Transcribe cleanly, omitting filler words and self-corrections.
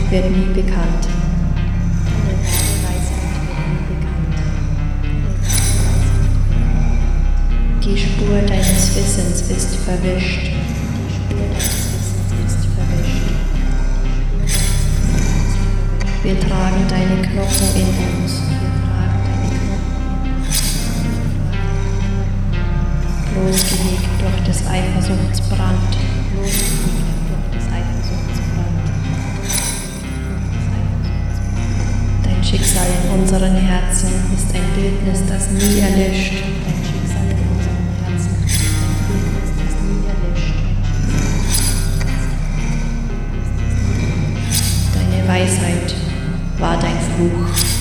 wird nie bekannt. Die Spur deines Wissens ist verwischt. Wir tragen deine Knochen in uns. Losgelegt durch des Eifersuchtsbrand. Dein Schicksal in unseren Herzen ist ein Bildnis, das nie erlischt. Deine Weisheit war dein Fluch.